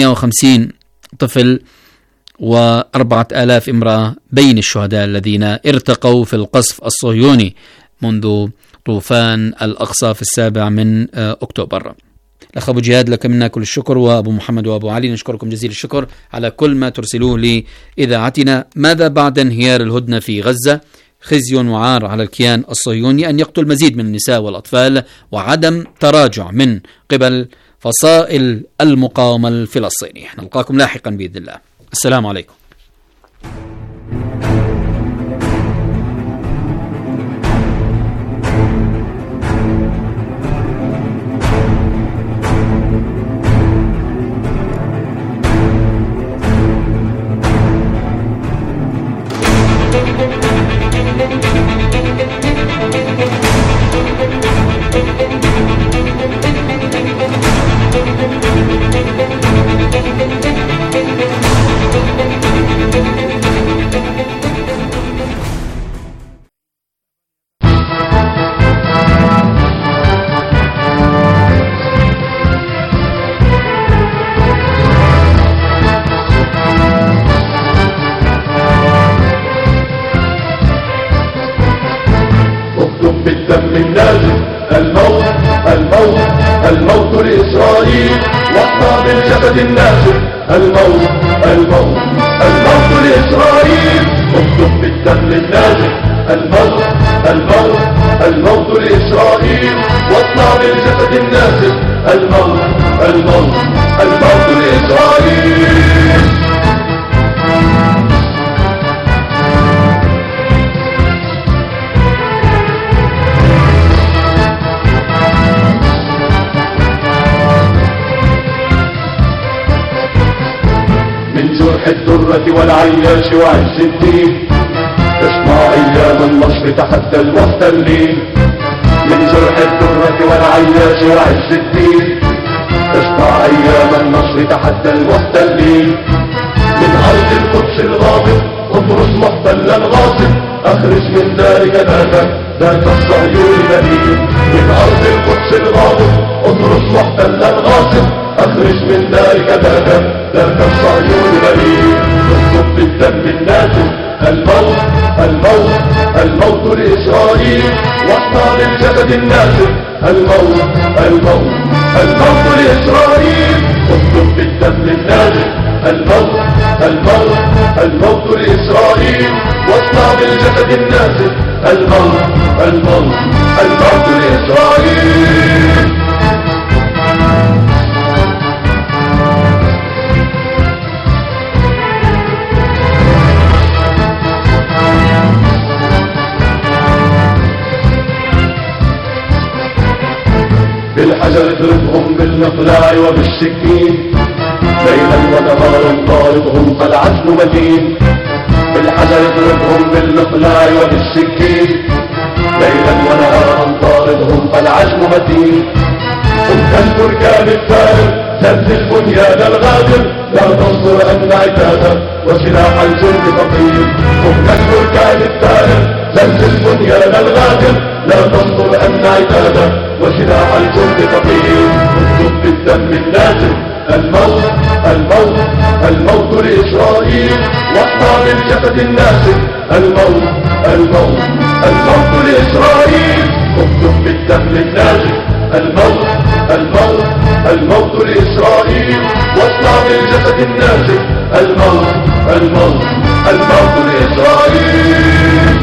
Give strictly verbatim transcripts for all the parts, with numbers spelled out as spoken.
مئة وخمسين طفل وأربعة آلاف امرأة بين الشهداء الذين ارتقوا في القصف الصهيوني منذ طوفان الأقصى في السابع من أكتوبر. الأخ أبو جهاد لك منا كل الشكر، وأبو محمد وأبو علي نشكركم جزيل الشكر على كل ما ترسلوه لإذاعتنا. ماذا بعد انهيار الهدنة في غزة؟ خزي وعار على الكيان الصهيوني أن يقتل مزيد من النساء والأطفال، وعدم تراجع من قبل فصائل المقاومة الفلسطينية. نلقاكم لاحقا بإذن الله. السلام عليكم. الموت الموت الموت لإسرائيل، اكتب بالدم النازف. الموت الموت الموت لإسرائيل، واطلع بالجسد النازف. الموت الموت الموت لإسرائيل. الدرة والعياش وعز الدين، اسمع أيام النصر تحدى المحتلين. من جرح الدرة والعياش وعز الدين، اسمع أيام النصر تحدى المحتلين. من أرض القدس الغاضب اطرس محتلا غاصب، أخرج من ذلك ذاك ذاك الصهيون البليد. من أرض القدس الغاضب اطرس محتلا غاصب، أخرج من ذلك ذاك ذاك الصهيون البليد. اكتب بالدم النازف. الموت الموت الموت لإسرائيل، واصنع بالجسد النازف. الموت الموت الموت لإسرائيل، اكتب بالدم النازف. الموت الموت الموت لإسرائيل، واصنع بالجسد النازف. الموت الموت الموت لإسرائيل. بالحجر اضربهم بالمقلاع وبالسكين، ليلا ونهارا طاردهم فالعزم متين. بالحجر اضربهم بالمقلاع وبالسكين، ليلا ونهارا طاردهم فالعزم متين. قم كالبركان الثائر زلزل بنيان الغادر، لا تنظر أن عتادا وسلاح الجند ثقيل. قم كالبركان الثائر زلزل بنيان الغادر، لا تنظر أن عتادا وسلاح الجند ثقيل. اكتب بالدم النازف. الموت الموت الموت لإسرائيل، واصنع بالجسد النازف. الموت الموت الموت لإسرائيل، اكتب بالدم النازف. الموت الموت الموت لإسرائيل، واصنع بالجسد النازف. الموت الموت الموت لإسرائيل.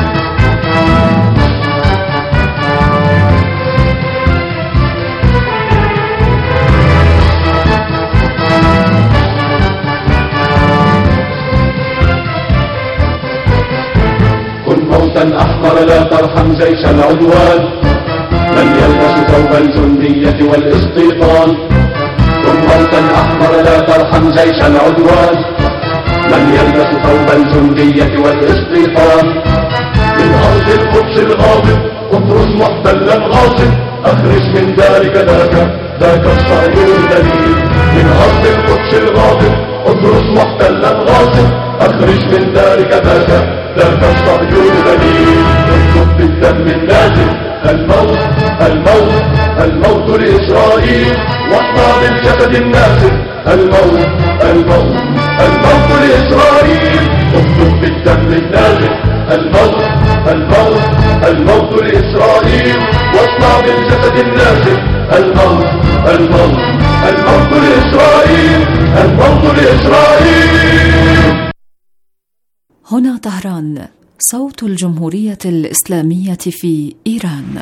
أحمر لا ترحم جيش العدوان، من يلبس ثوب الجندية والاستيطان. كن موتا أحمر لا ترحم جيش العدوان، من يلبس ثوب الجندية والاستيطان. من أرض القدس الغاضب اطرس محتلا غاصب، أخرج من دارك ذاك ذاك الصهيون الدليل. من أرض القدس الغاضب اطرس محتلا غاصب، أخرج من دارك ذاك ذاك الصهيون الدليل. اكتب بالدم النازف. الموت الموت الموت لإسرائيل واصنع بالجسد الناسف الموت الموت الموت لإسرائيل اكتب بالدم النازف الموت الموت الموت لإسرائيل واصنع بالجسد النازف الموت الموت الموت لإسرائيل الموت لإسرائيل. هنا طهران، صوت الجمهورية الإسلامية في إيران.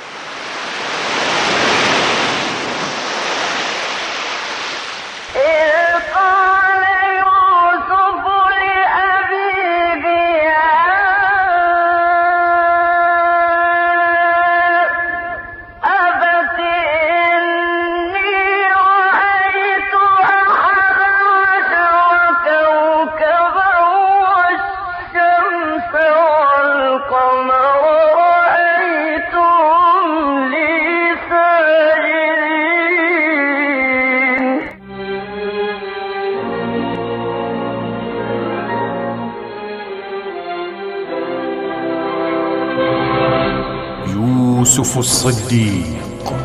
يوسف الصديق.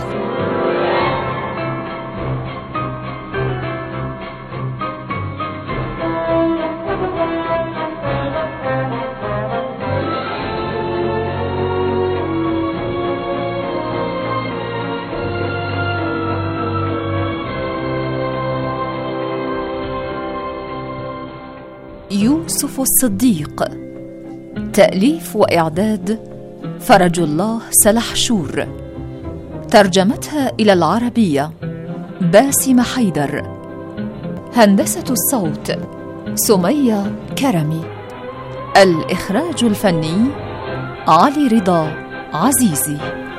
يوسف الصديق، تأليف وإعداد فرج الله سلحشور، ترجمتها إلى العربية باسم حيدر، هندسة الصوت سمية كرمي، الإخراج الفني علي رضا عزيزي.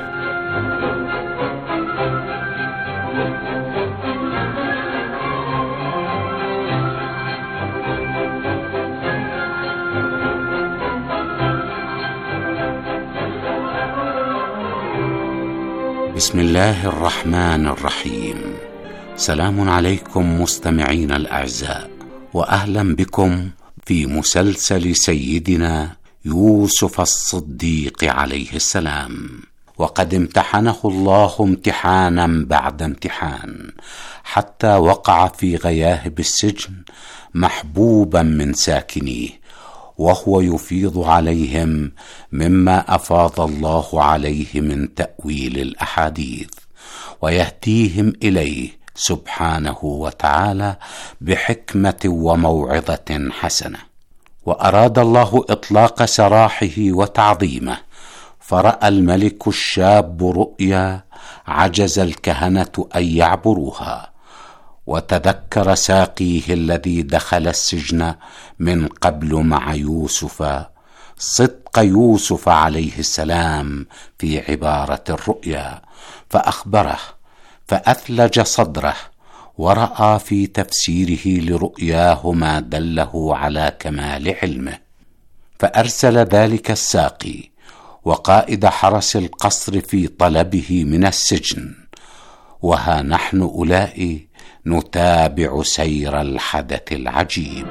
بسم الله الرحمن الرحيم. سلام عليكم مستمعين الأعزاء، وأهلا بكم في مسلسل سيدنا يوسف الصديق عليه السلام. وقد امتحنه الله امتحانا بعد امتحان حتى وقع في غياهب السجن محبوبا من ساكنيه، وهو يفيض عليهم مما أفاض الله عليه من تأويل الأحاديث، ويهديهم إليه سبحانه وتعالى بحكمة وموعظة حسنة. وأراد الله إطلاق سراحه وتعظيمه، فرأى الملك الشاب رؤيا عجز الكهنة أن يعبروها، وتذكر ساقيه الذي دخل السجن من قبل مع يوسف صدق يوسف عليه السلام في عبارة الرؤيا، فأخبره فأثلج صدره، ورأى في تفسيره لرؤياه ما دله على كمال علمه، فأرسل ذلك الساقي وقائد حرس القصر في طلبه من السجن. وها نحن أولئك نتابع سير الحدث العجيب.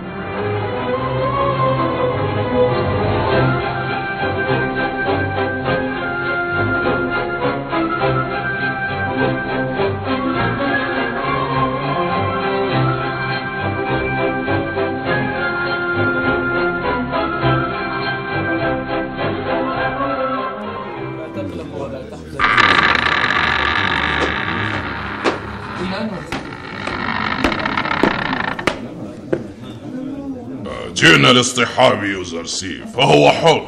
جئنا لاصطحاب يوزرسيف فهو حر.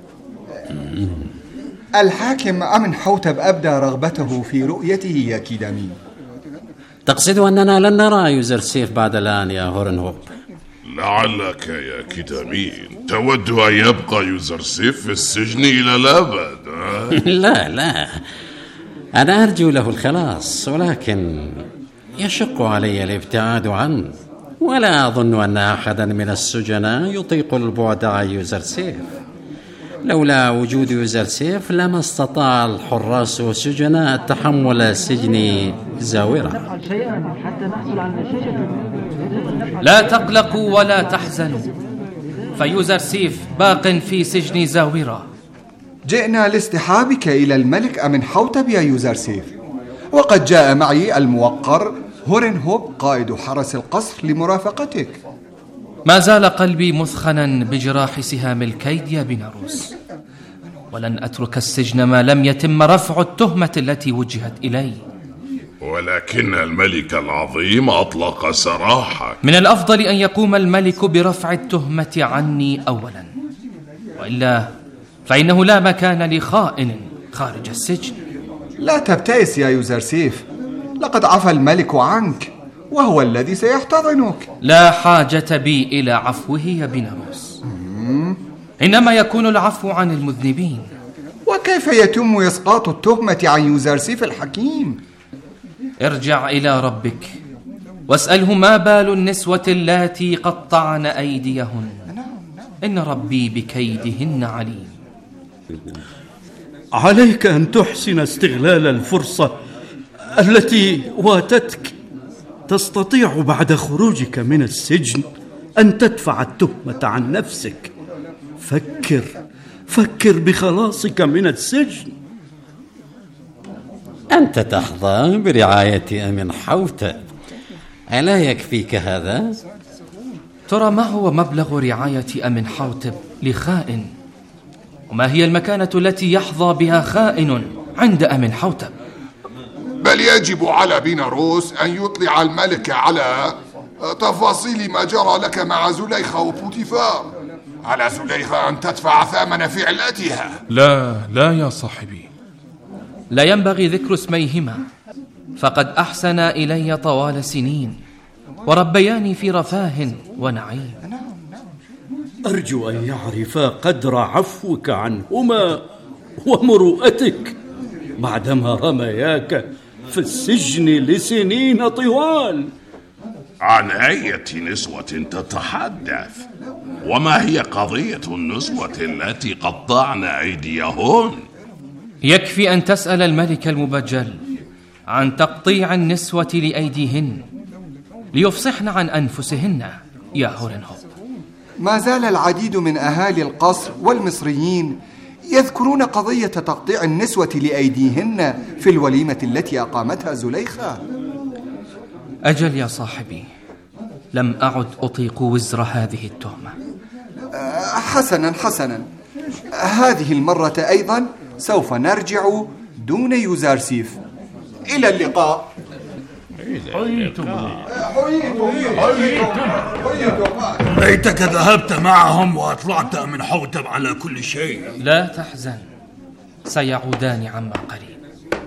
الحاكم أمنحوتب أبدى رغبته في رؤيته يا كيدامين. تقصد أننا لن نرى يوزرسيف بعد الآن يا هورنهوب؟ لعلك يا كيدامين تود أن يبقى يوزرسيف في السجن إلى الأبد. لا لا، أنا أرجو له الخلاص، ولكن يشق علي الابتعاد عنه، ولا أظن أن أحدا من السجناء يطيق البعد عن يوزرسيف. لولا وجود يوزرسيف لما استطاع الحراس والسجناء تحمل سجن زاورة. لا تقلقوا ولا تحزنوا، فيوزرسيف باق في سجن زاورة. جئنا لاصطحابك إلى الملك أمنحوتب يا يوزرسيف، وقد جاء معي الموقر هورنهوب قائد حرس القصر لمرافقتك. ما زال قلبي مثخنا بجراح سهام الكيد يا بيناروس، ولن أترك السجن ما لم يتم رفع التهمة التي وجهت إلي. ولكن الملك العظيم أطلق سراحك. من الأفضل أن يقوم الملك برفع التهمة عني أولا، وإلا فإنه لا مكان لخائن خارج السجن. لا تبتئس يا يوزرسيف، لقد عفى الملك عنك وهو الذي سيحتضنك. لا حاجة بي إلى عفوه يا بيناروس، إنما يكون العفو عن المذنبين. وكيف يتم إسقاط التهمة عن يوزرسيف الحكيم؟ ارجع إلى ربك واسأله ما بال النسوة اللاتي قطعن أيديهن، إن ربي بكيدهن عليم. عليك أن تحسن استغلال الفرصة التي واتتك. تستطيع بعد خروجك من السجن أن تدفع التهمة عن نفسك. فكر فكر بخلاصك من السجن. أنت تحظى برعاية أمين حوتب، ألا يكفيك هذا؟ ترى ما هو مبلغ رعاية أمين حوتب لخائن؟ وما هي المكانة التي يحظى بها خائن عند أمين حوتب؟ بل يجب على بيناروس أن يطلع الملك على تفاصيل ما جرى لك مع زليخة وبوتيفار. على زليخة أن تدفع ثمن فعلتها. لا لا يا صاحبي، لا ينبغي ذكر اسميهما، فقد أحسن إلي طوال سنين وربياني في رفاه ونعيم. أرجو أن يعرفا قدر عفوك عنهما ومروءتك بعدما رمياك في السجن لسنين طوال. عن أية نسوة تتحدث؟ وما هي قضية النسوة التي قطعن أيديهن؟ يكفي أن تسأل الملك المبجل عن تقطيع النسوة لأيديهن ليفصحن عن أنفسهن يا هورنهوب. ما زال العديد من أهالي القصر والمصريين يذكرون قضية تقطيع النسوة لأيديهن في الوليمة التي أقامتها زليخة. أجل يا صاحبي، لم أعد أطيق وزر هذه التهمة. حسنا حسنا، هذه المرة أيضا سوف نرجع دون يوزرسيف. إلى اللقاء. ليتك ذهبت معهم وأطلعت من حوتب على كل شيء. لا تحزن، سيعودان عما قريب.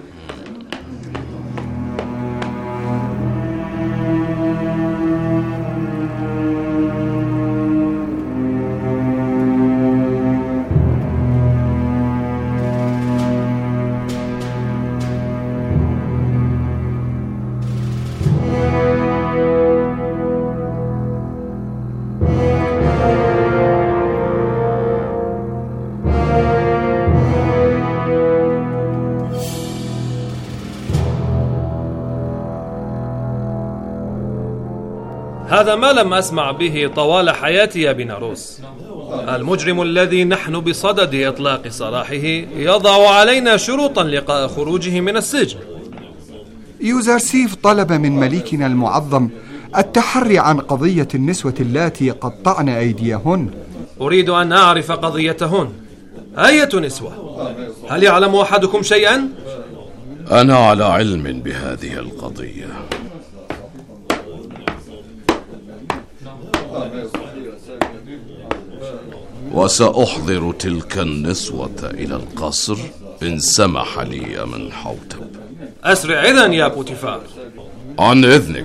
هذا ما لم أسمع به طوال حياتي يا بيناروس. المجرم الذي نحن بصدد إطلاق سراحه يضع علينا شروطا لقاء خروجه من السجن. يوزرسيف طلب من مليكنا المعظم التحري عن قضية النسوة اللاتي قطعن أيديهن. أريد أن أعرف قضيتهن. أية نسوة؟ هل يعلم أحدكم شيئا؟ أنا على علم بهذه القضية. وسأحضر تلك النسوة إلى القصر إن سمح لي من حوتب. أسرع إذن يا بوتيفار. عن إذنك.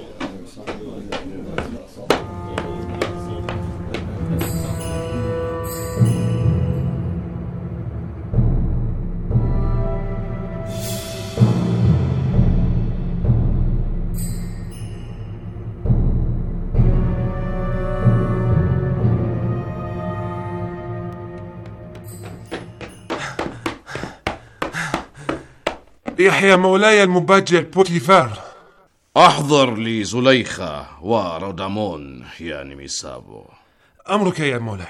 يحيى مولاي المبجل بوتيفار. أحضر لي زليخة ورودامون يا نميسابو. أمرك يا مولاي.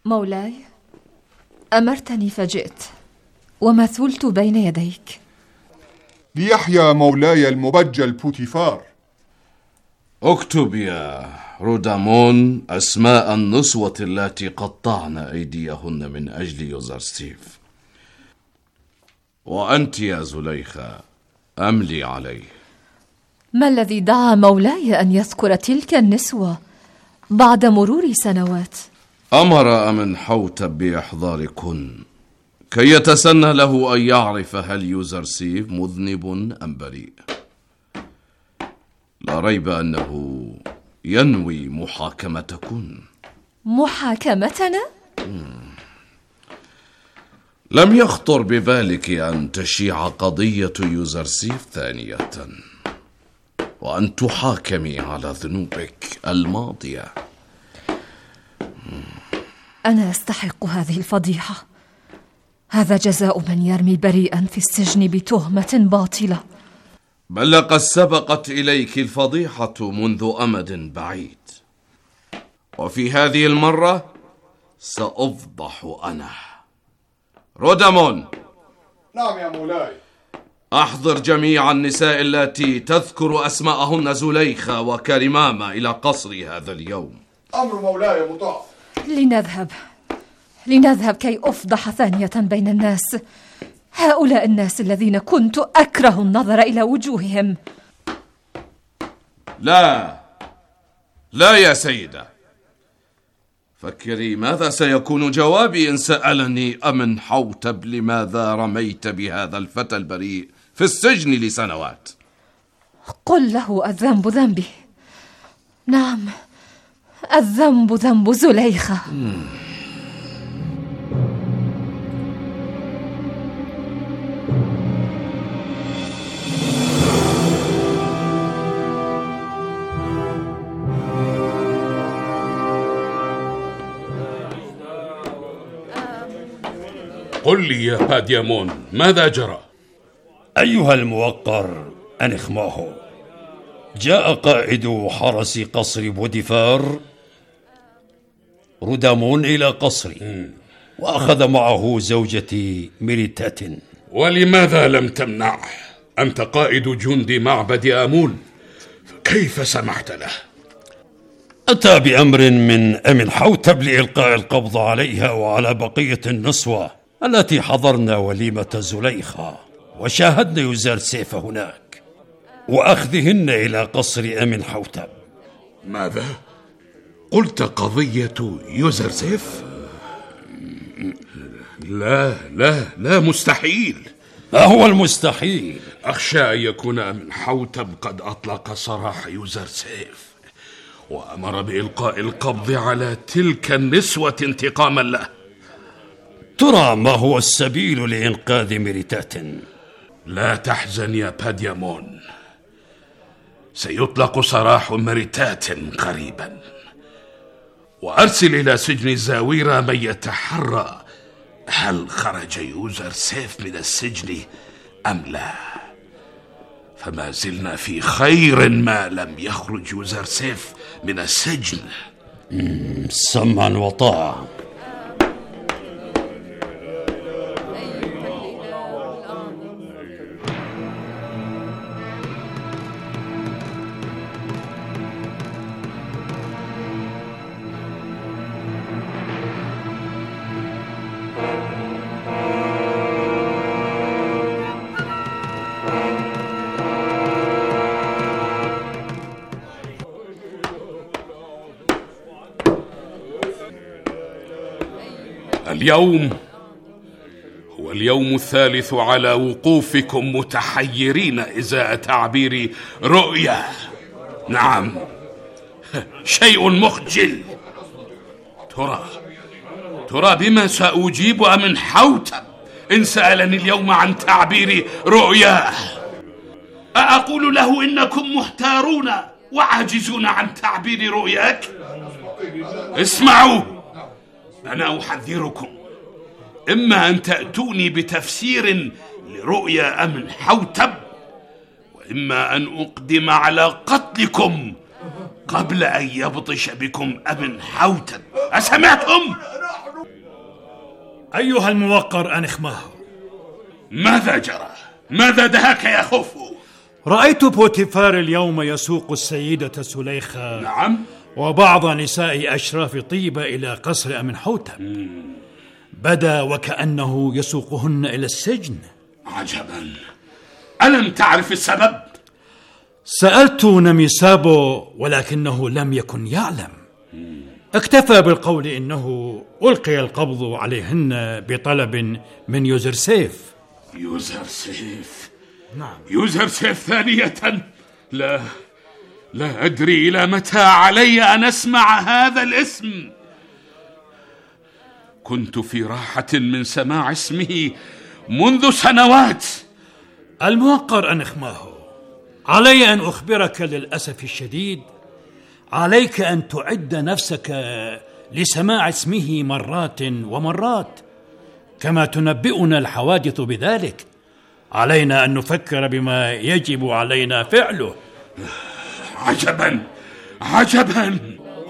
مولاي، أمرتني فجئت ومثلت بين يديك. ليحيى مولاي المبجل بوتيفار. اكتب يا رودامون أسماء النسوة التي قطعن أيديهن من أجل يوزرسيف. وأنت يا زليخة أملي عليه. ما الذي دعا مولاي أن يذكر تلك النسوة بعد مرور سنوات؟ أمر أمنحوتب بإحضاركن كي يتسنى له أن يعرف هل يوزرسيف مذنب أم بريء. لا ريب أنه ينوي محاكمتكن. محاكمتنا؟ لم يخطر ببالك أن تشيع قضية يوزرسيف ثانية وأن تحاكمي على ذنوبك الماضية. أنا أستحق هذه الفضيحة. هذا جزاء من يرمي بريئا في السجن بتهمة باطلة. بل لقد سبقت إليك الفضيحة منذ أمد بعيد، وفي هذه المرة سأفضح أنا. رودامون. نعم يا مولاي. أحضر جميع النساء التي تذكر أسماءهن زليخة وكرمامة إلى قصري هذا اليوم. أمر مولاي مطاع. لنذهب لنذهب كي أفضح ثانية بين الناس. هؤلاء الناس الذين كنت أكره النظر إلى وجوههم. لا لا يا سيدة، فكري ماذا سيكون جوابي إن سألني أمنحوتب لماذا رميت بهذا الفتى البريء في السجن لسنوات. قل له الذنب ذنبي. نعم، الذنب ذنب زليخة. قل لي يا باديامون ماذا جرى؟ أيها الموقر أنخماه، جاء قائد حرس قصر بوتيفار رودامون إلى قصري وأخذ معه زوجتي ميريتات. ولماذا لم تمنعه؟ أنت قائد جند معبد آمون، كيف سمحت له؟ أتى بأمر من أمنحوتب لإلقاء القبض عليها وعلى بقية النسوة التي حضرنا وليمة زليخة وشاهدنا يوزرسيف هناك، وأخذهن إلى قصر أمنحوتب. ماذا؟ قلت قضية يوزرسيف؟ لا لا لا، مستحيل. ما هو المستحيل؟ أخشى أن يكون أمنحوتب قد أطلق سراح يوزرسيف وأمر بإلقاء القبض على تلك النسوة انتقاما له. ترى ما هو السبيل لإنقاذ ميريتات؟ لا تحزن يا باديامون، سيطلق سراح ميريتات قريبا، وأرسل إلى سجن زاويرة من يتحرى هل خرج يوزرسيف من السجن أم لا. فما زلنا في خير ما لم يخرج يوزرسيف من السجن. سمعا وطاعة. اليوم هو اليوم الثالث على وقوفكم متحيرين إزاء تعبير رؤيا. نعم، شيء مخجل. ترى ترى بما سأجيب أمنحوتب إن سألني اليوم عن تعبير رؤيا؟ أقول له إنكم محتارون وعاجزون عن تعبير رؤياك؟ اسمعوا، أنا أحذركم، إما أن تأتوني بتفسير لرؤيا أمنحوتب، وإما أن أقدم على قتلكم قبل أن يبطش بكم أمنحوتب. أسمعتم؟ أيها الموقر أنخماهو، ماذا جرى؟ ماذا دهاك يا خوفو؟ رأيت بوتيفار اليوم يسوق السيدة سليخة نعم وبعض نساء أشراف طيبة إلى قصر أمنحوتب. بدا وكأنه يسوقهن إلى السجن. عجبا، ألم تعرف السبب؟ سألت نميسابو ولكنه لم يكن يعلم، اكتفى بالقول إنه ألقي القبض عليهن بطلب من يوزرسيف. يوزرسيف؟ نعم. يوزرسيف ثانية؟ لا لا أدري إلى متى علي أن أسمع هذا الاسم. كنت في راحة من سماع اسمه منذ سنوات. الموقر أنخماهو، علي أن أخبرك للأسف الشديد، عليك أن تعد نفسك لسماع اسمه مرات ومرات كما تنبئنا الحوادث بذلك. علينا أن نفكر بما يجب علينا فعله. عجبا عجبا.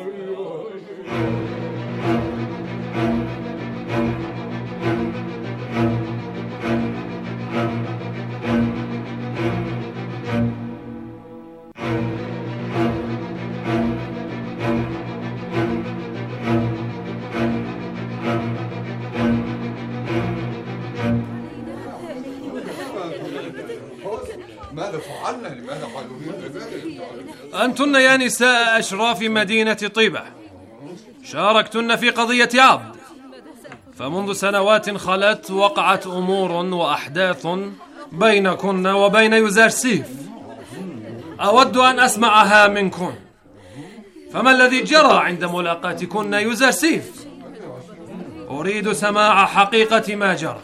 ماذا فعلنا؟ لماذا قالوا؟ أنتن يا نساء أشراف مدينة طيبة شاركتن في قضية عبد، فمنذ سنوات خلت وقعت أمور وأحداث بينكن وبين يوزرسيف، أود أن أسمعها منكن. فما الذي جرى عند ملاقاتكن يوزرسيف؟ أريد سماع حقيقة ما جرى.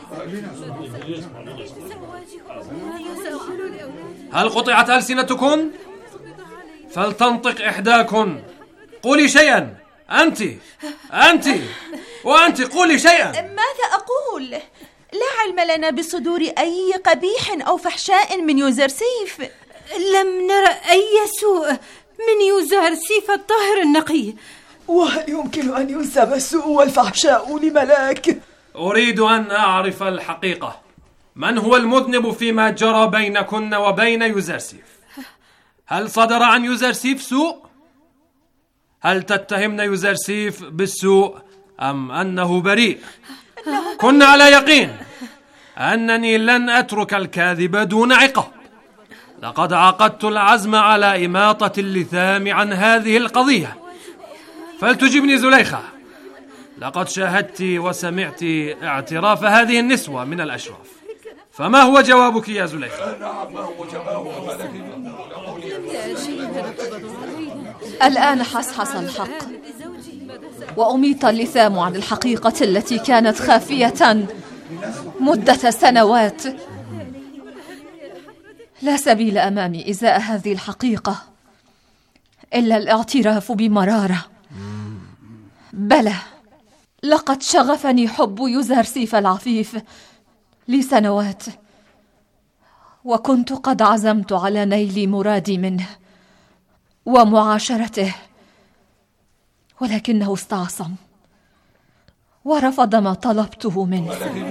هل قطعت ألسنتكن؟ فلتنطق إحداكن، قولي شيئا. أنت أنت وأنت قولي شيئا. ماذا أقول؟ لا علم لنا بصدور أي قبيح أو فحشاء من يوزرسيف. لم نرى أي سوء من يوزرسيف الطاهر النقي. وهل يمكن أن ينسب السوء والفحشاء لملاك؟ أريد أن أعرف الحقيقة. من هو المذنب فيما جرى بينكن وبين يوزرسيف؟ هل صدر عن يوزرسيف سوء؟ هل تتهمن يوزرسيف بالسوء أم أنه بريء؟ كن على يقين أنني لن أترك الكاذب دون عقاب. لقد عقدت العزم على إماطة اللثام عن هذه القضية. فلتجبني زليخة، لقد شاهدت وسمعت اعتراف هذه النسوة من الأشراف، فما هو جوابك يا زليخة؟ الآن حصحص الحق وأميط اللثام عن الحقيقة التي كانت خافية مدة سنوات. لا سبيل أمامي إزاء هذه الحقيقة إلا الاعتراف بمرارة. بلى، لقد شغفني حب يوزرسيف العفيف لسنوات، وكنت قد عزمت على نيل مرادي منه ومعاشرته، ولكنه استعصم ورفض ما طلبته منه.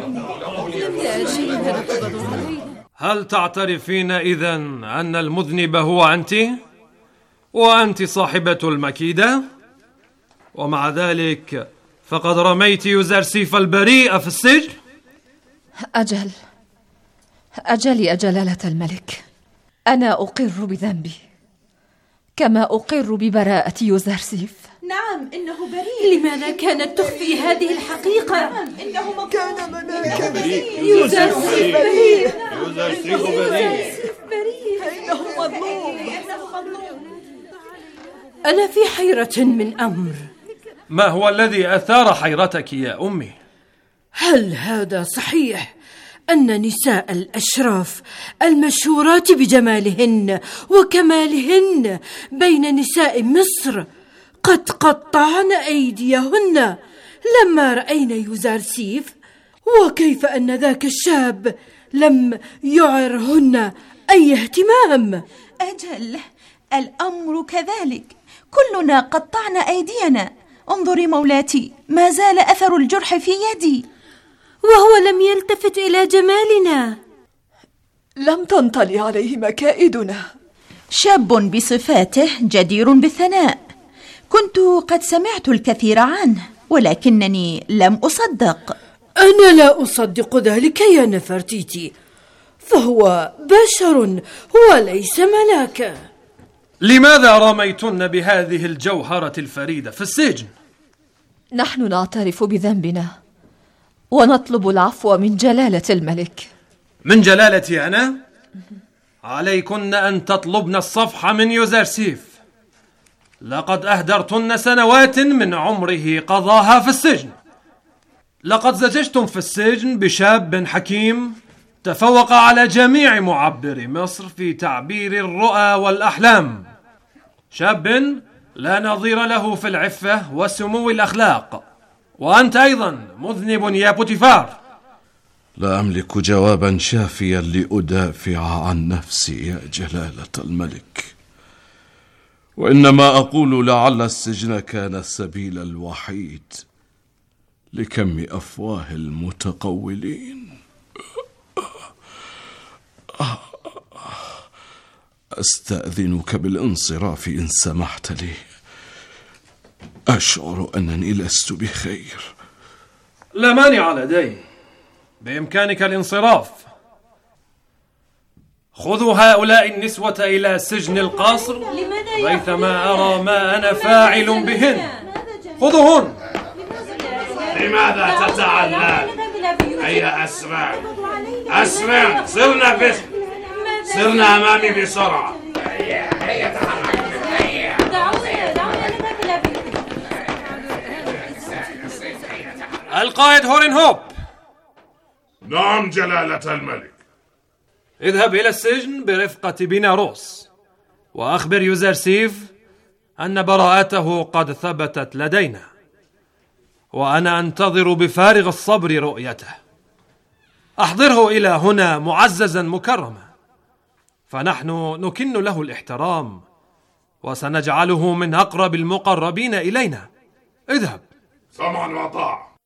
هل تعترفين إذن أن المذنب هو أنت؟ وأنت صاحبة المكيدة؟ ومع ذلك فقد رميت يوزرسيف البريء في السجن؟ أجل أجل يا جلالة الملك، أنا أقر بذنبي كما أقر ببراءة يوزرسيف. نعم إنه بريء. لماذا كانت تخفي هذه الحقيقة؟ نعم إنه مظلوم. كان ملاكا بريء. يوزرسيف بريء. يوزرسيف بريء. إنه مظلوم. أنا في حيرة من أمر. ما هو الذي أثار حيرتك يا أمي؟ هل هذا صحيح أن نساء الأشراف المشهورات بجمالهن وكمالهن بين نساء مصر قد قطعن أيديهن لما رأينا يوزرسيف؟ وكيف أن ذاك الشاب لم يعرهن أي اهتمام؟ أجل الأمر كذلك، كلنا قطعنا أيدينا. انظري مولاتي، ما زال أثر الجرح في يدي. وهو لم يلتفت إلى جمالنا. لم تنطلي عليه مكائدنا. شاب بصفاته جدير بالثناء. كنت قد سمعت الكثير عنه ولكنني لم أصدق. أنا لا أصدق ذلك يا نفرتيتي، فهو بشر وليس ملاكا. لماذا رميتن بهذه الجوهرة الفريدة في السجن؟ نحن نعترف بذنبنا ونطلب العفو من جلالة الملك. من جلالتي أنا؟ عليكن أن تطلبن الصفح من يوزرسيف. لقد أهدرتن سنوات من عمره قضاها في السجن. لقد زججتم في السجن بشاب حكيم تفوق على جميع معبري مصر في تعبير الرؤى والأحلام. شاب لا نظير له في العفة وسمو الأخلاق. وأنت أيضا مذنب يا بوتيفار. لا أملك جوابا شافيا لأدافع عن نفسي يا جلالة الملك، وإنما أقول لعل السجن كان السبيل الوحيد لكم أفواه المتقولين. أستأذنك بالانصراف إن سمحت لي. أشعر أنني لست بخير. لا مانع لدي، بإمكانك الانصراف. خذوا هؤلاء النسوة إلى سجن القصر ريثما أرى ما أنا فاعل بهن. خذوهن. لماذا تتعلل؟ هيا أسرع أسرع، صرنا بس صرنا أمامي بسرعة. هيا هيا تحرك. القائد هورنهوب. نعم جلالة الملك. اذهب إلى السجن برفقة بيناروس وأخبر يوزرسيف أن براءته قد ثبتت لدينا، وأنا أنتظر بفارغ الصبر رؤيته. أحضره إلى هنا معززا مكرما، فنحن نكن له الاحترام وسنجعله من أقرب المقربين إلينا. اذهب. سمعا وطاعة.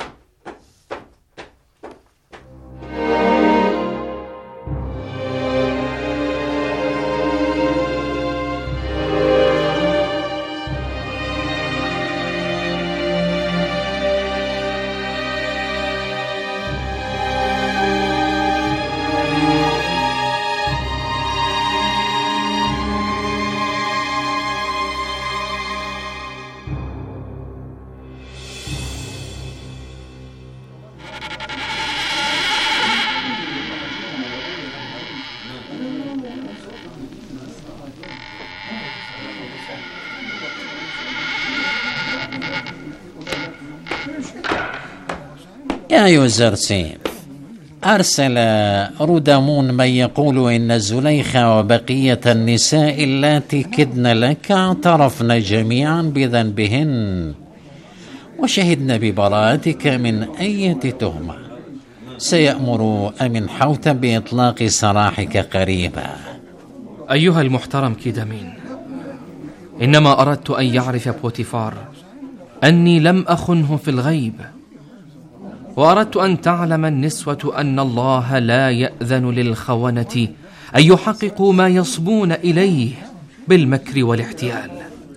يا يوزرسيف، أرسل رودامون من يقول إن زليخة وبقية النساء اللاتي كدن لك اعترفن جميعا بذنبهن وشهدن ببراءتك من أي تهمة. سيأمر أمين حوتب بإطلاق سراحك قريبا. أيها المحترم كيدامين، إنما أردت أن يعرف بوتيفار أني لم أخنه في الغيب، وأردت أن تعلم النسوة أن الله لا يأذن للخونة أن يحققوا ما يصبون إليه بالمكر والاحتيال.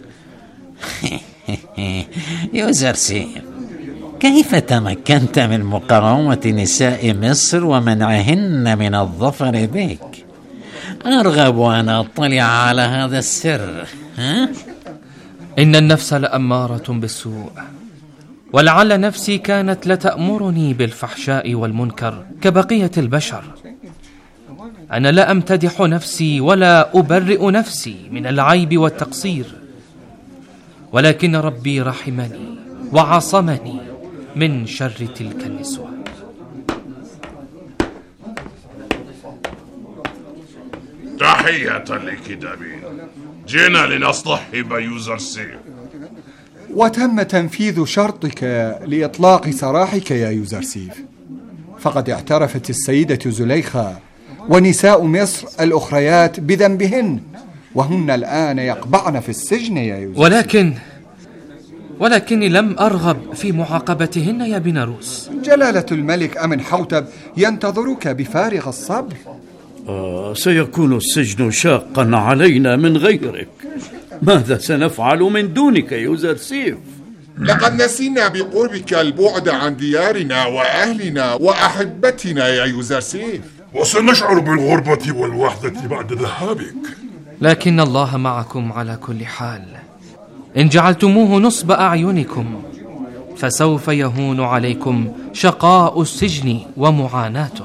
يوزرسيف، كيف تمكنت من مقاومة نساء مصر ومنعهن من الظفر بك؟ أرغب أن أطلع على هذا السر. ها؟ إن النفس لأمارة بالسوء، ولعل نفسي كانت لتأمرني بالفحشاء والمنكر كبقية البشر. أنا لا أمتدح نفسي ولا أبرئ نفسي من العيب والتقصير، ولكن ربي رحمني وعصمني من شر تلك النسوة. تحية لكيدامين، جئنا لنصطحب يوزرسيف. وتم تنفيذ شرطك لإطلاق سراحك يا يوزرسيف، فقد اعترفت السيدة زليخة ونساء مصر الأخريات بذنبهن، وهن الآن يقبعن في السجن يا يوزرسيف. ولكن ولكني لم أرغب في معاقبتهن يا بيناروس. جلالة الملك أمنحوتب ينتظرك بفارغ الصبر. آه سيكون السجن شاقا علينا من غيرك. ماذا سنفعل من دونك يوزرسيف؟ لقد نسينا بقربك البعد عن ديارنا وأهلنا وأحبتنا يا يوزرسيف، وسنشعر بالغربة والوحدة بعد ذهابك. لكن الله معكم على كل حال. إن جعلتموه نصب أعينكم فسوف يهون عليكم شقاء السجن ومعاناته.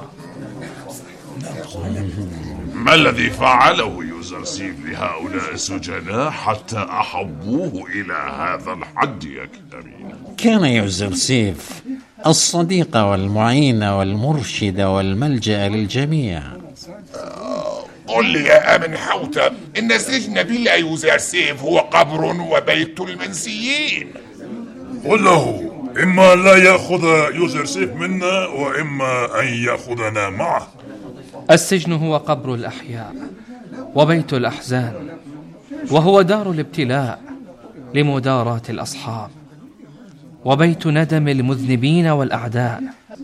ما الذي فعله يوزرسيف لهؤلاء السجناء حتى أحبوه إلى هذا الحد يا كدامين؟ كان يوزرسيف الصديق والمعين والمرشد والملجأ للجميع. قل لي يا أمنحوتب، إن سجن بلا يوزرسيف هو قبر وبيت المنسيين. قل له إما لا يأخذ يوزرسيف منا وإما أن يأخذنا معه. السجن هو قبر الأحياء وبيت الأحزان، وهو دار الابتلاء لمداراة الأصحاب، وبيت ندم المذنبين والأعداء.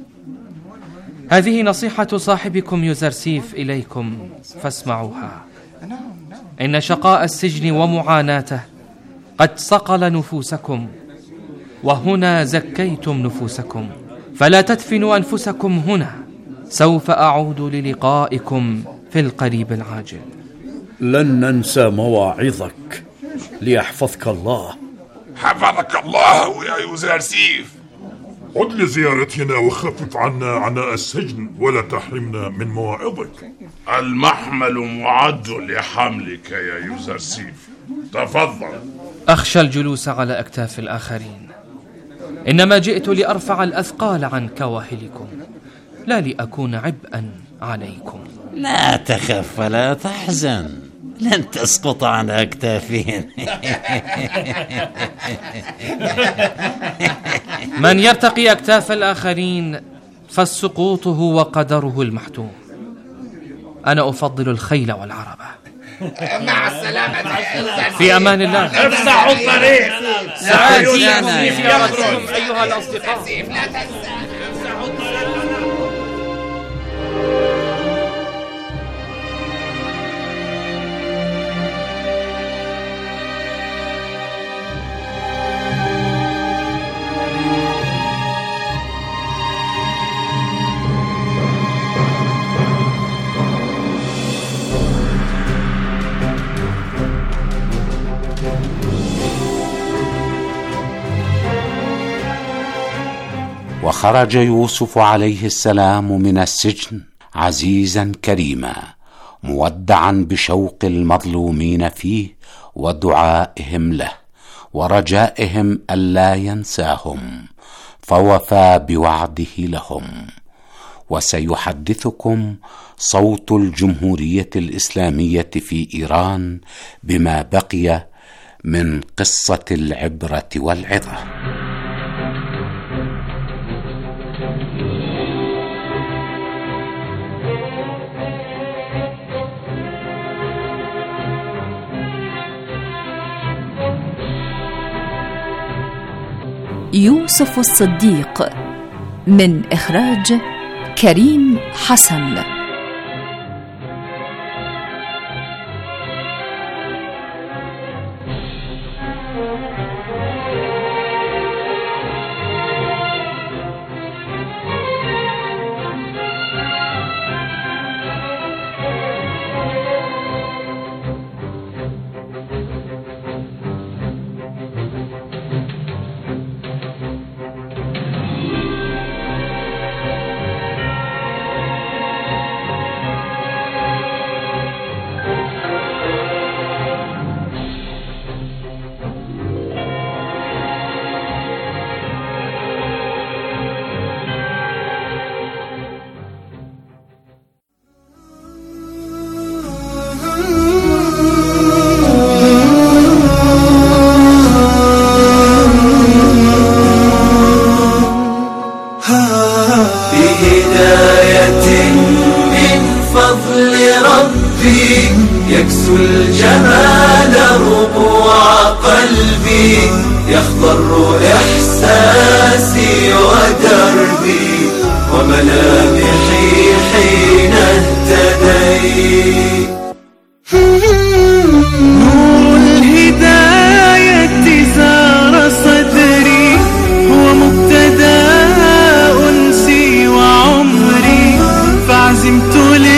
هذه نصيحة صاحبكم يوزرسيف إليكم فاسمعوها. إن شقاء السجن ومعاناته قد صقل نفوسكم، وهنا زكيتم نفوسكم، فلا تدفنوا أنفسكم هنا. سوف أعود للقائكم في القريب العاجل. لن ننسى مواعظك، ليحفظك الله. حفظك الله يا يوزرسيف. عد لزيارتنا وخفف عنا عناء السجن ولا تحرمنا من مواعظك. المحمل معد لحملك يا يوزرسيف، تفضل. أخشى الجلوس على أكتاف الآخرين، إنما جئت لأرفع الأثقال عن كواهلكم، لا لأكون عبئا عليكم. لا تخف ولا تحزن، لن تسقط عن أكتافهم. من يرتقي أكتاف الآخرين فالسقوط هو قدره المحتوم. أنا أفضل الخيل والعربة. مع السلامة. في أمان الله. افتحوا الطريق. سآتيكم في زيارتكم أيها الأصدقاء. وخرج يوسف عليه السلام من السجن عزيزا كريما، مودعا بشوق المظلومين فيه ودعائهم له ورجائهم ألا ينساهم، فوفى بوعده لهم. وسيحدثكم صوت الجمهورية الإسلامية في إيران بما بقي من قصة العبرة والعظة. يوسف الصديق، من إخراج كريم حسن. يكسو الجمال ربوع قلبي، يخضر إحساسي ودربي وملامحي حين اهتديت. نور الهداية زار صدري هو مبتدأ أنسي وعمري فعزمت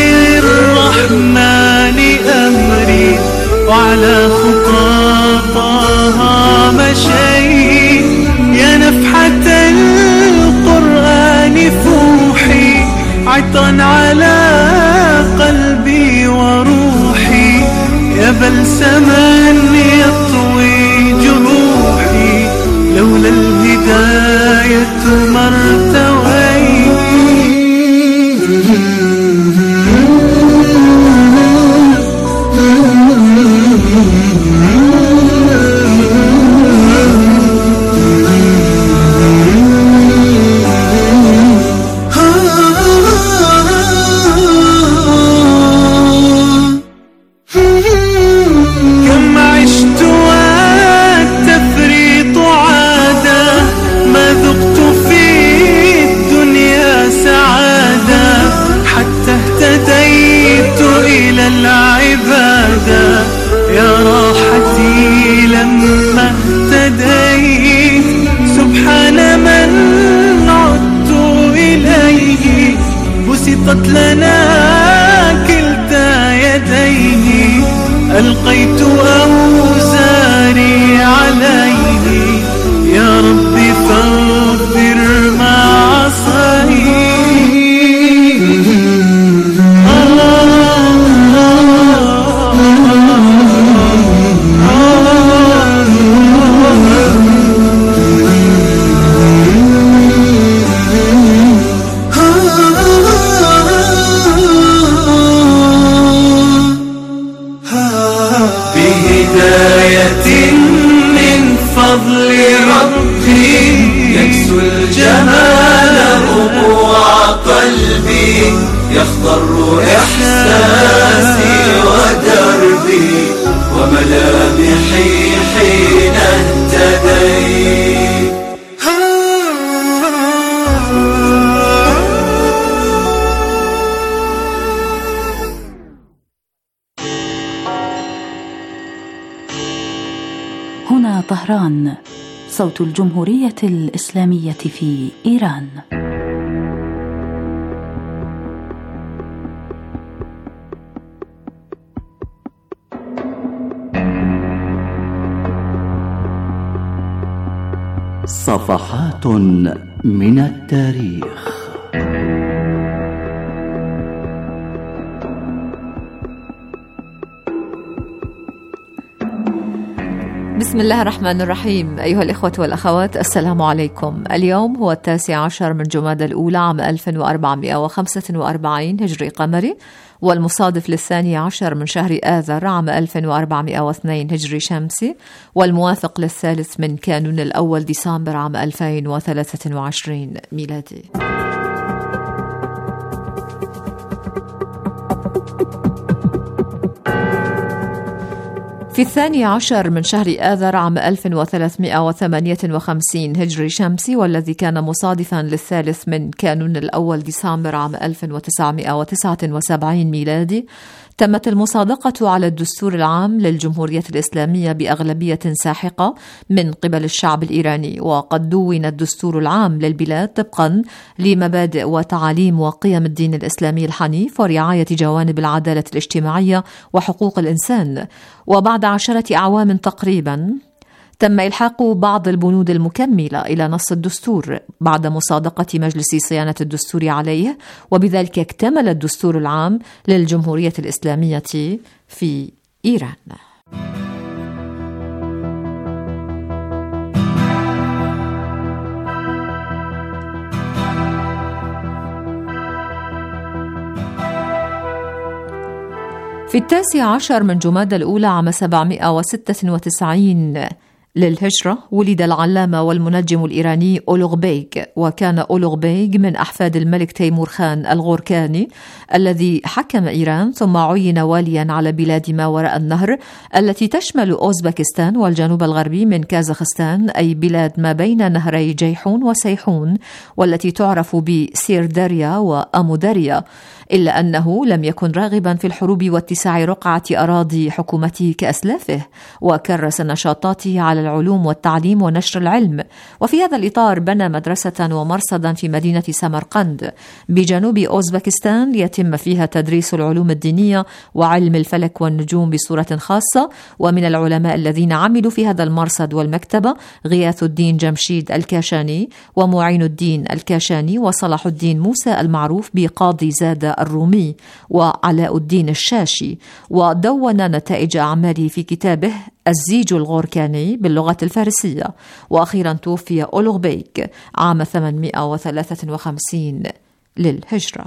للرحمن أمري وعلى خطاطها مشيت. يا نفحة القرآن فوحي عطرا على قلبي وروحي يا بلسما يطوي جروحي لولا الهداية ما ارتويت. بسطت لنا كلتا يديه ألقيت أوزاري عليه يا ربي فاغفر ما عصيت. بهداية من فضل ربي يكسو الجمال ربوع قلبي يخضر إحساسي ودربي وملامحي حين اهتديت. هنا طهران، صوت الجمهورية الإسلامية في إيران. صفحات من التاريخ. بسم الله الرحمن الرحيم. أيها الإخوة والأخوات، السلام عليكم. اليوم هو التاسع عشر من جمادى الأولى عام ألف وأربعمائة وخمسة وأربعين هجري قمري، والمصادف للثاني عشر من شهر آذر عام ألف وأربعمائة واثنين هجري شمسي، والموافق للثالث من كانون الأول ديسمبر عام ألفين وثلاثة وعشرين ميلادي. في الثاني عشر من شهر آذر عام ألف وثلاثمائة وثمانية وخمسين هجري شمسي، والذي كان مصادفا للثالث من كانون الأول ديسمبر عام ألف وتسعمائة وتسعة وسبعين ميلادي، تمت المصادقة على الدستور العام للجمهورية الإسلامية بأغلبية ساحقة من قبل الشعب الإيراني. وقد دون الدستور العام للبلاد طبقا لمبادئ وتعاليم وقيم الدين الإسلامي الحنيف ورعاية جوانب العدالة الاجتماعية وحقوق الإنسان. وبعد عشرة أعوام تقريبا تم إلحاق بعض البنود المكملة إلى نص الدستور بعد مصادقة مجلس صيانة الدستور عليه، وبذلك اكتمل الدستور العام للجمهورية الإسلامية في إيران. في التاسع عشر من جمادى الأولى عام سبعمائة وستة وتسعين للهجرة ولد العلامة والمنجم الإيراني أولوغبيغ، وكان أولوغبيغ من أحفاد الملك تيمور خان الغوركاني الذي حكم إيران، ثم عين واليا على بلاد ما وراء النهر التي تشمل أوزبكستان والجنوب الغربي من كازاخستان، أي بلاد ما بين نهري جيحون وسيحون، والتي تعرف بسيرداريا وأموداريا، إلا أنه لم يكن راغبا في الحروب واتساع رقعة أراضي حكومته كأسلافه، وكرس نشاطاته على العلوم والتعليم ونشر العلم. وفي هذا الإطار بنى مدرسة ومرصدا في مدينة سمرقند بجنوب أوزبكستان ليتم فيها تدريس العلوم الدينية وعلم الفلك والنجوم بصورة خاصة. ومن العلماء الذين عملوا في هذا المرصد والمكتبة غياث الدين جمشيد الكاشاني، ومعين الدين الكاشاني، وصلاح الدين موسى المعروف بقاضي زادة الرومي، وعلاء الدين الشاشي. ودون نتائج أعماله في كتابه الزيج الغوركاني باللغة الفارسية. وأخيرا توفي أولوغبيغ عام ثمانمائة وثلاثة وخمسين للهجرة.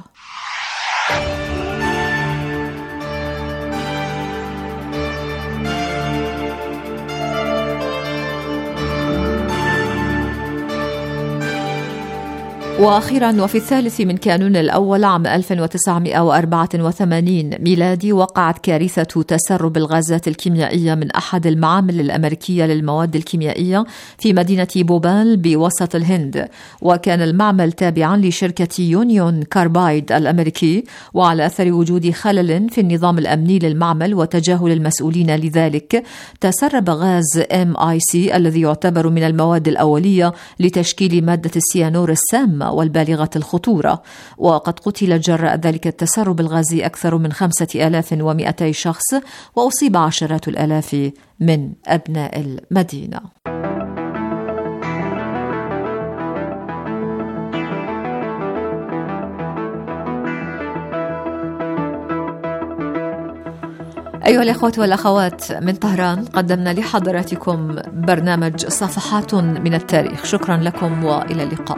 وأخيرا وفي الثالث من كانون الأول عام ألف وتسعمائة وأربعة وثمانين ميلادي وقعت كارثة تسرب الغازات الكيميائية من أحد المعامل الأمريكية للمواد الكيميائية في مدينة بوبال بوسط الهند، وكان المعمل تابعا لشركة يونيون كاربايد الأمريكي. وعلى أثر وجود خلل في النظام الأمني للمعمل وتجاهل المسؤولين لذلك، تسرب غاز إم آي سي الذي يعتبر من المواد الأولية لتشكيل مادة السيانور السامة والبالغة الخطورة. وقد قتل جراء ذلك التسرب الغازي أكثر من خمسة آلاف ومئتي شخص، وأصيب عشرات الآلاف من أبناء المدينة. أيها الأخوة والأخوات، من طهران قدمنا لحضراتكم برنامج صفحات من التاريخ. شكرا لكم وإلى اللقاء.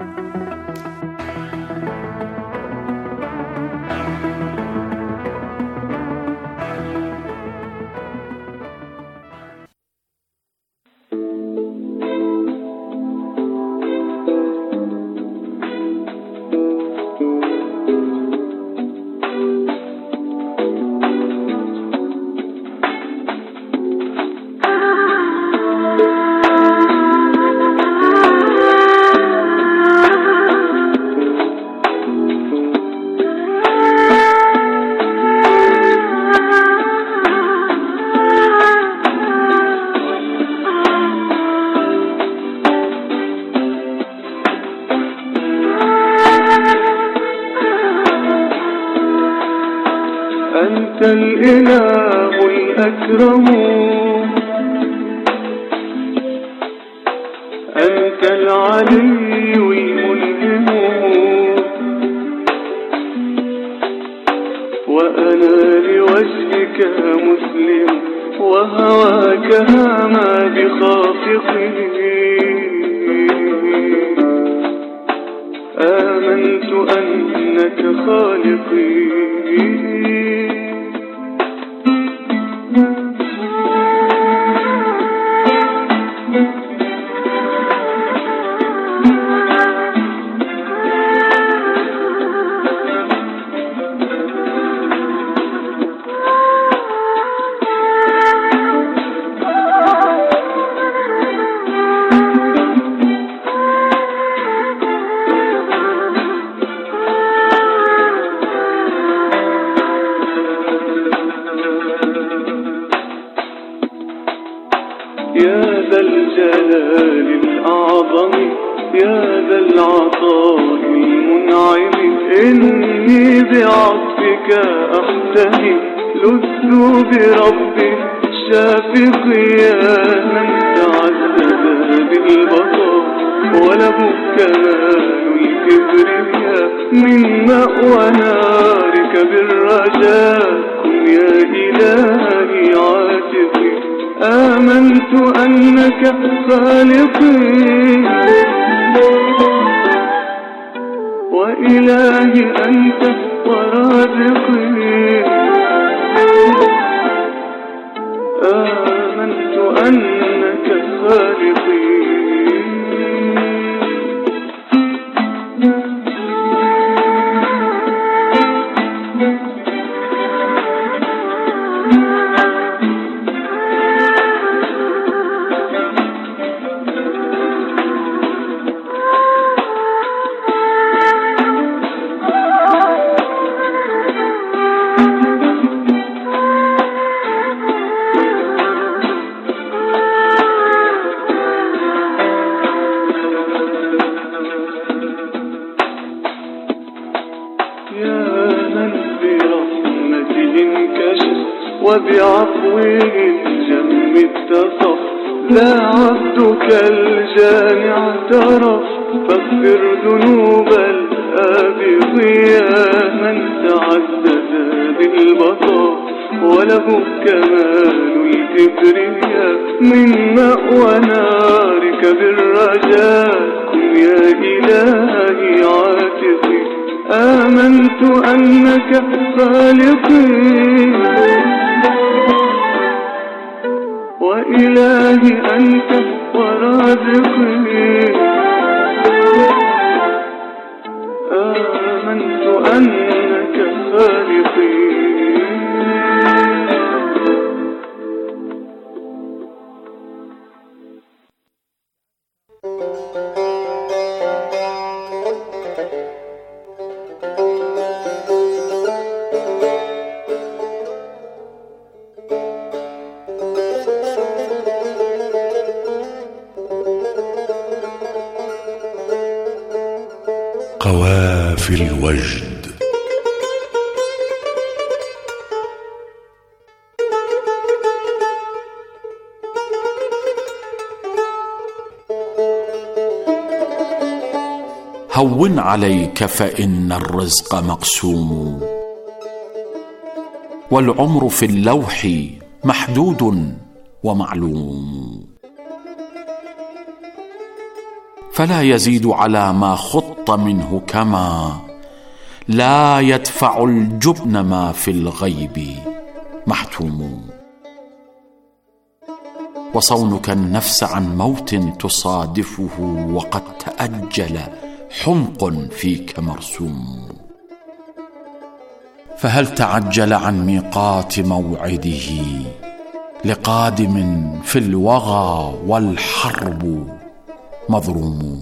أنت الإله الأكرم، أنت العلي الملهم، وأنا لوجهك مسلم، وهواك هما بخافقه. آمنت أنك خالقي. يا ذا الجلال الأعظم، يا ذا العطاء المنعم، إني بعطفك أحتمي، لذت بربي الشافق. يا من تعدد بالبقاء، وله كمال الكبرياء، من مأوى نارك بالرجاء، كن يا إلهي عاتقي. آمنت أنك خالقي، وإلهي أنت ورازقي. آمنت أنك انكشف وبعفوه الجم اتصف. لا عبدك الجاني اعترف فاغفر ذنوب الآبقية من تعدد بالبطا وله كمال الكبرياء. من مأوى نارك بالرجاء كن يا إلهي عاتقي. آمنت أنك خالقي وإلهي أنت ورازقي. آمنت أنك خالقي. قوافي الوجد. هون عليك فإن الرزق مقسوم والعمر في اللوح محدود ومعلوم. فلا يزيد على ما خط منه كما لا يدفع الجبن ما في الغيب محتوم. وصونك النفس عن موت تصادفه وقد تأجل حمق فيك مرسوم. فهل تعجل عن ميقات موعده لقادم في الوغى والحرب مضروم؟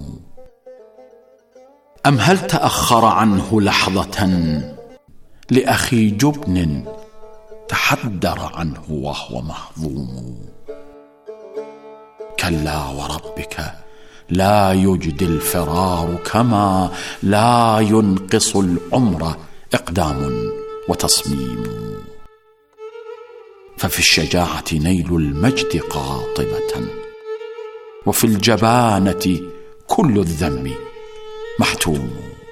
أم هل تأخر عنه لحظة لأخي جبن تحدر عنه وهو مهضوم؟ كلا وربك لا يجدي الفرار كما لا ينقص العمر إقدام وتصميم. ففي الشجاعة نيل المجد قاطبة وفي الجبانة كل الذم محتوم.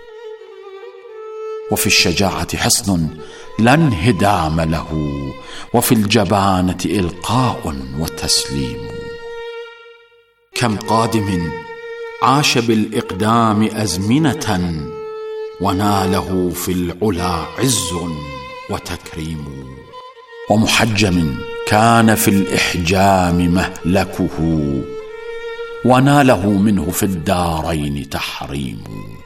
وفي الشجاعة حصن لا انهدام له وفي الجبانة إلقاء وتسليم. كم قادم عاش بالإقدام أزمنة وناله في العلا عز وتكريم. ومحجم كان في الإحجام مهلكه وناله منه في الدارين تحريم.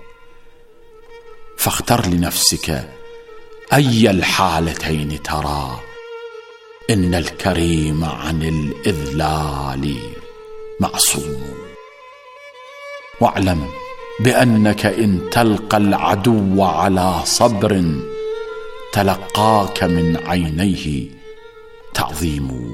فاختر لنفسك أي الحالتين ترى إن الكريم عن الإذلال معصوم. واعلم بأنك إن تلقى العدو على صبر تلقاك من عينيه تعظيم.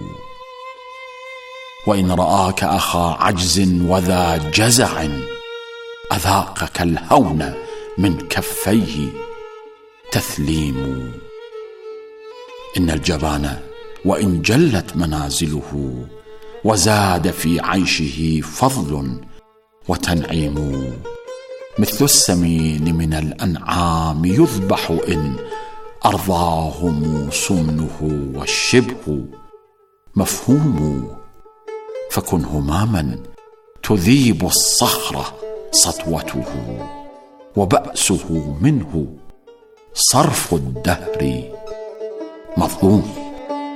وإن رآك أخا عجز وذا جزع أذاقك الهون من كفيه تثليم. إن الجبان وإن جلت منازله وزاد في عيشه فضل وتنعيم مثل السمين من الأنعام يذبح إن أرضاهم سمنه والشبه مفهوم. فكن هماما تذيب الصخرة سطوته وبأسه منه صرف الدهر مظلوم.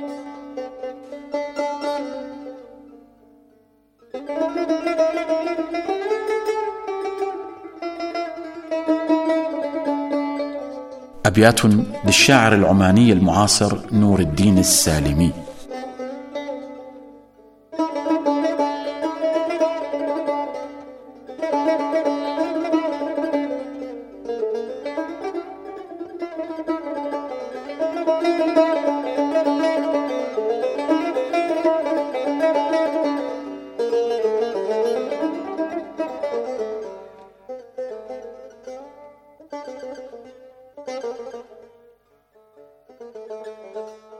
أبيات للشاعر العماني المعاصر نور الدين السالمي. Thank you.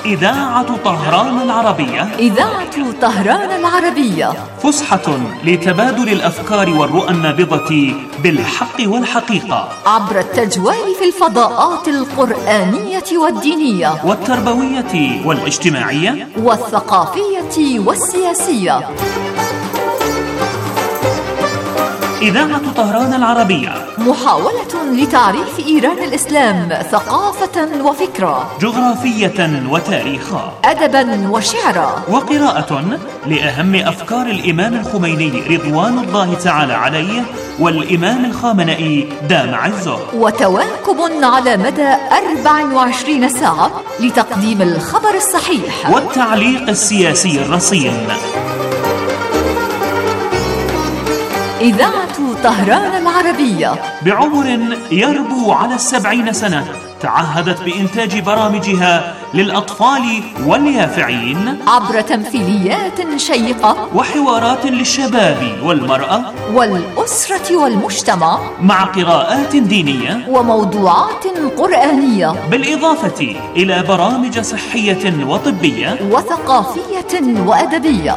إذاعة طهران العربية. إذاعة طهران العربية فسحة لتبادل الأفكار والرؤى النابضة بالحق والحقيقة عبر التجوال في الفضاءات القرآنية والدينية والتربوية والاجتماعية والثقافية والسياسية. إذاعة طهران العربية محاولة لتعريف إيران الإسلام ثقافة وفكرة، جغرافية وتاريخا، أدبا وشعرا، وقراءة لأهم أفكار الإمام الخميني رضوان الله تعالى عليه والإمام الخامنئي دام عزه، وتواكب على مدى أربع وعشرين ساعة لتقديم الخبر الصحيح والتعليق السياسي الرصين. إذاعة طهران العربية بعمر يربو على السبعين سنة تعهدت بإنتاج برامجها للأطفال واليافعين عبر تمثيليات شيقة وحوارات للشباب والمرأة والأسرة والمجتمع مع قراءات دينية وموضوعات قرآنية، بالإضافة إلى برامج صحية وطبية وثقافية وأدبية.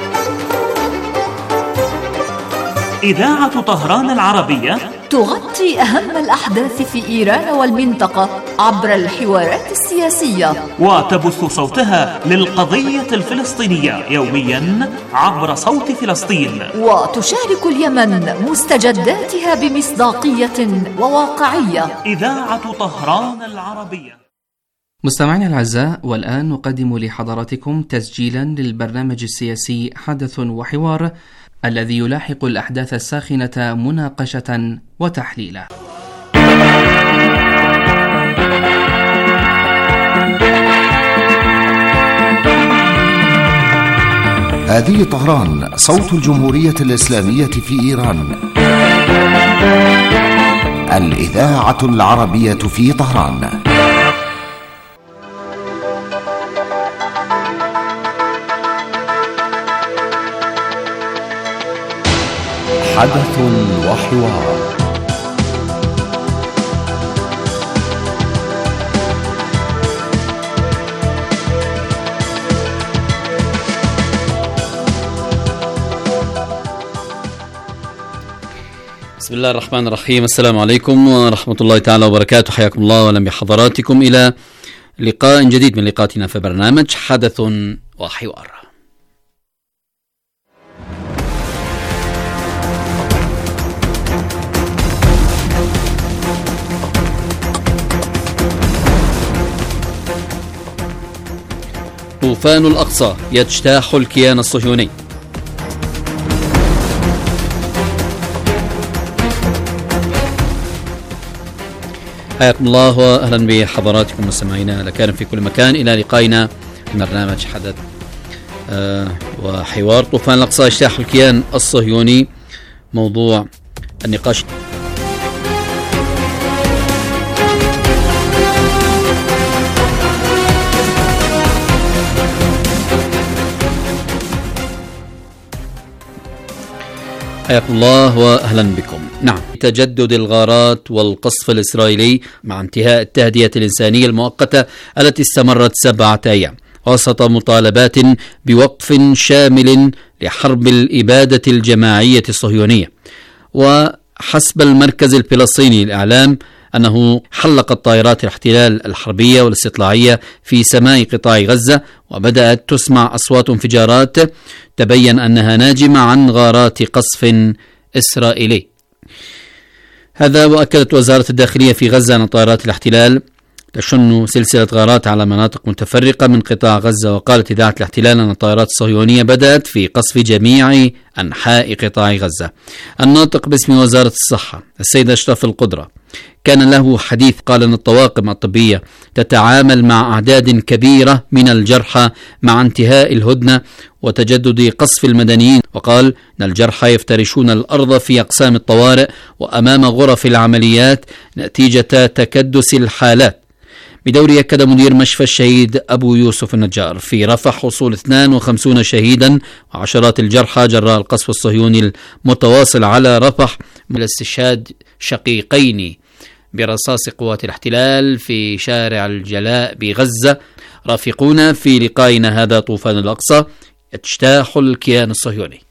إذاعة طهران العربية تغطي أهم الأحداث في إيران والمنطقة عبر الحوارات السياسية، وتبث صوتها للقضية الفلسطينية يوميا عبر صوت فلسطين، وتشارك اليمن مستجداتها بمصداقية وواقعية. إذاعة طهران العربية. مستمعينا الأعزاء، والآن نقدم لحضراتكم تسجيلا للبرنامج السياسي حدث وحوار الذي يلاحق الأحداث الساخنة مناقشة وتحليلا. هذه طهران، صوت الجمهورية الإسلامية في إيران، الإذاعة العربية في طهران. حدث وحوار. بسم الله الرحمن الرحيم. السلام عليكم ورحمة الله تعالى وبركاته. حياكم الله وأهلا بحضراتكم إلى لقاء جديد من لقاءاتنا في برنامج حدث وحوار. طوفان الأقصى يجتاح الكيان الصهيوني. حياكم الله واهلا بحضراتكم مستمعينا لكان في كل مكان الى لقائنا في برنامج حدث آه وحوار. طوفان الاقصى يجتاح الكيان الصهيوني موضوع النقاش. حياكم الله واهلا بكم. نعم، تجدد الغارات والقصف الإسرائيلي مع انتهاء التهدئة الإنسانية المؤقتة التي استمرت سبعة أيام وسط مطالبات بوقف شامل لحرب الإبادة الجماعية الصهيونية. وحسب المركز الفلسطيني للإعلام أنه حلقت طائرات الاحتلال الحربية والاستطلاعية في سماء قطاع غزة وبدأت تسمع أصوات انفجارات تبين أنها ناجمة عن غارات قصف إسرائيلي. هذا وأكدت وزارة الداخلية في غزة أن طائرات الاحتلال تشن سلسلة غارات على مناطق متفرقة من قطاع غزة. وقالت إذاعة الاحتلال أن الطائرات الصهيونية بدأت في قصف جميع أنحاء قطاع غزة. الناطق باسم وزارة الصحة السيد أشرف القدرة كان له حديث، قال أن الطواقم الطبية تتعامل مع أعداد كبيرة من الجرحى مع انتهاء الهدنة وتجدد قصف المدنيين. وقال أن الجرحى يفترشون الأرض في أقسام الطوارئ وأمام غرف العمليات نتيجة تكدس الحالات. بدوره أكد مدير مشفى الشهيد أبو يوسف النجار في رفح حصول اثنين وخمسين شهيدا وعشرات الجرحى جراء القصف الصهيوني المتواصل على رفح من استشهاد شقيقين برصاص قوات الاحتلال في شارع الجلاء بغزة. رافقونا في لقائنا هذا طوفان الأقصى يجتاح الكيان الصهيوني.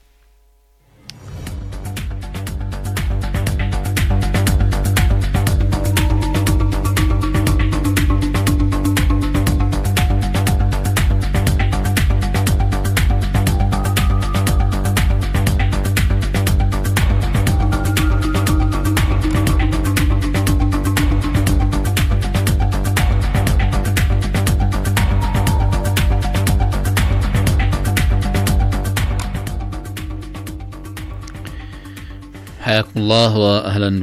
حياكم الله وأهلا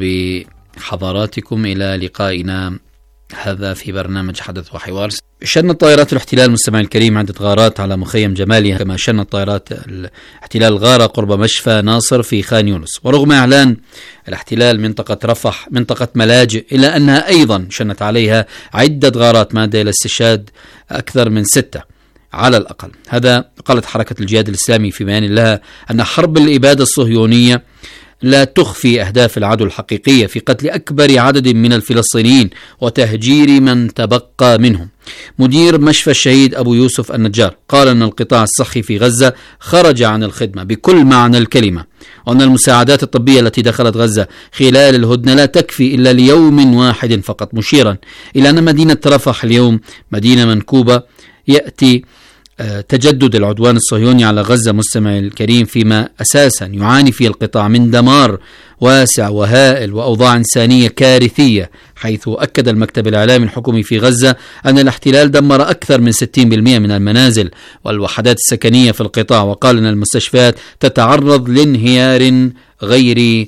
بحضراتكم إلى لقائنا هذا في برنامج حدث وحوار. شنت طائرات الاحتلال مستمعي الكريم عدة غارات على مخيم جماليا، كما شنت طائرات الاحتلال غارة قرب مشفى ناصر في خان يونس. ورغم إعلان الاحتلال منطقة رفح منطقة ملاجئ، إلا أنها أيضا شنت عليها عدة غارات ما إلى استشهاد أكثر من ستة على الأقل. هذا قالت حركة الجهاد الإسلامي في بيان لها أن حرب الإبادة الصهيونية لا تخفي أهداف العدو الحقيقية في قتل أكبر عدد من الفلسطينيين وتهجير من تبقى منهم. مدير مشفى الشهيد أبو يوسف النجار قال أن القطاع الصحي في غزة خرج عن الخدمة بكل معنى الكلمة، وأن المساعدات الطبية التي دخلت غزة خلال الهدنة لا تكفي إلا ليوم واحد فقط، مشيرا إلى أن مدينة رفح اليوم مدينة منكوبة يأتي تجدد العدوان الصهيوني على غزة مستمعي الكريم، فيما أساسا يعاني فيه القطاع من دمار واسع وهائل وأوضاع إنسانية كارثية، حيث أكد المكتب الإعلامي الحكومي في غزة أن الاحتلال دمر أكثر من ستين بالمئة من المنازل والوحدات السكنية في القطاع، وقال أن المستشفيات تتعرض لانهيار غير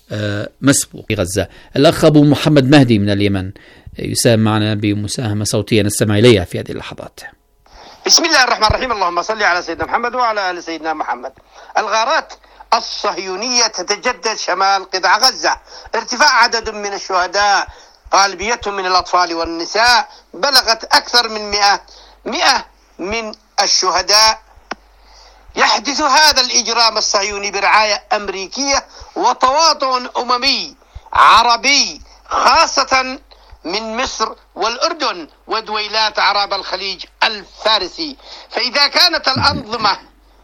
مسبوق في غزة. الأخ أبو محمد مهدي من اليمن يساهم معنا بمساهمة صوتية نستمع إليها في هذه اللحظات. بسم الله الرحمن الرحيم، اللهم صل على سيدنا محمد وعلى آل سيدنا محمد. الغارات الصهيونية تتجدد شمال قطاع غزة، ارتفاع عدد من الشهداء غالبيتهم من الأطفال والنساء بلغت أكثر من مئة مئة من الشهداء. يحدث هذا الإجرام الصهيوني برعاية أمريكية وتواطؤ أممي عربي، خاصة من مصر والأردن ودويلات أعراب الخليج الفارسي. فإذا كانت الأنظمة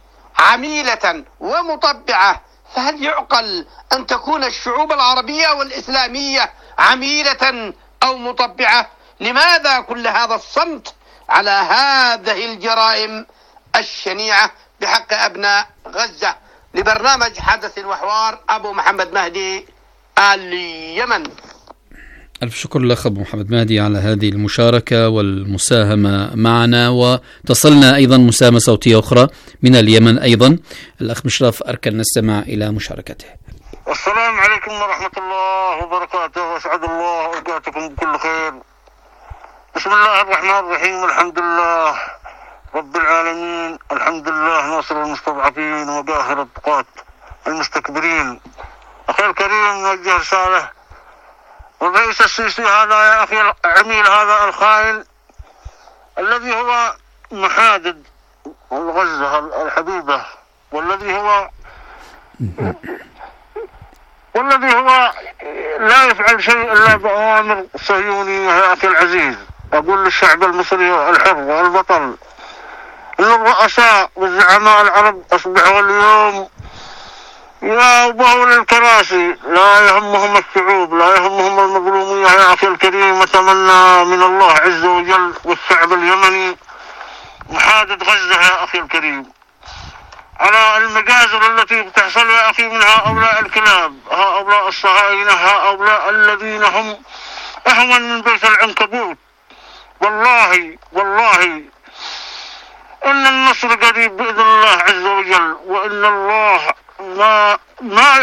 عميلة ومطبعة، فهل يعقل أن تكون الشعوب العربية والإسلامية عميلة أو مطبعة؟ لماذا كل هذا الصمت على هذه الجرائم الشنيعة بحق أبناء غزة؟ لبرنامج حدث وحوار أبو محمد مهدي، اليمن. ألف شكر لك أبو محمد مهدي على هذه المشاركة والمساهمة معنا. وتصلنا أيضا مساهمة صوتية أخرى من اليمن أيضا. الأخ مشرف أركن نستمع إلى مشاركته. السلام عليكم ورحمة الله وبركاته، وأسعد الله أوقاتكم بكل خير. بسم الله الرحمن الرحيم، الحمد لله رب العالمين، الحمد لله ناصر المستضعفين وقاهر الطغاة المستكبرين. أخي الكريم، نوجه رسالة والرئيس السيسي هذا يا أخي العميل، هذا الخائن الذي هو محادد غزة الحبيبة، والذي هو والذي هو لا يفعل شيء إلا بأوامر صهيونية. يا أخي العزيز، أقول للشعب المصري الحر والبطل إن الرؤساء والزعماء العرب أصبحوا اليوم يابهوا للكراسي، لا يهمهم الشعوب، لا يهمهم المظلومية. يا أخي الكريم، أتمنى من الله عز وجل والشعب اليمني محادد غزة يا أخي الكريم على المجازر التي بتحصل يا أخي من هؤلاء الكلاب، هؤلاء الصهاينة، هؤلاء الذين هم أهون من بيت العنكبوت. والله والله إن النصر قريب بإذن الله عز وجل، وإن الله ما ما